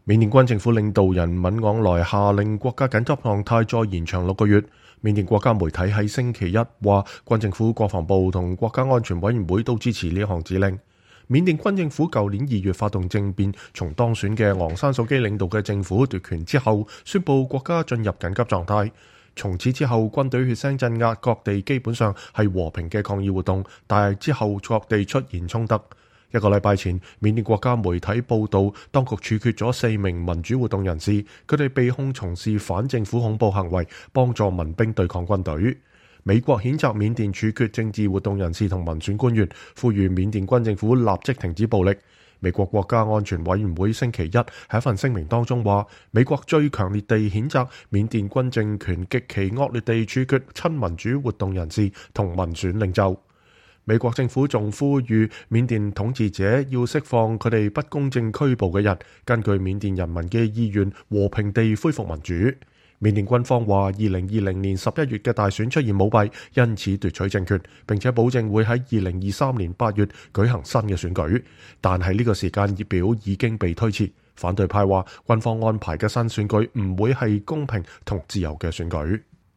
緬甸軍政府領導人敏昂萊下令國家緊急狀態再延長6個月。緬甸國家媒體喺星期一話，軍政府、國防部同國家安全委員會都支持呢項指令。緬甸軍政府舊年2月發動政變，從當選嘅昂山素基領導嘅政府奪權之後，宣布國家進入緊急狀態。從此之後，軍隊血腥鎮壓各地，基本上係和平嘅抗議活動，但係之後各地出現衝突。1個禮拜前，緬甸國家媒體報道，當局處決咗4名民主活動人士，佢哋被控從事反政府恐怖行為，幫助民兵對抗軍隊。美國譴責緬甸處決政治活動人士同民選官員，呼籲緬甸軍政府立即停止暴力。美國國家安全委員會星期一喺一份聲明當中話，美國最強烈地譴責緬甸軍政權極其惡劣地處決親民主活動人士同民選領袖。美國政府仲呼籲緬甸統治者要釋放佢哋不公正拘捕嘅人，根據緬甸人民嘅意願和平地恢復民主。緬甸軍方話2020年11月嘅大選出現舞弊，因此奪取政權，並且保證會喺2023年8月舉行新嘅選舉。但係呢個時間表已經被推遲。反對派話軍方安排嘅新選舉唔會係公平同自由嘅選舉。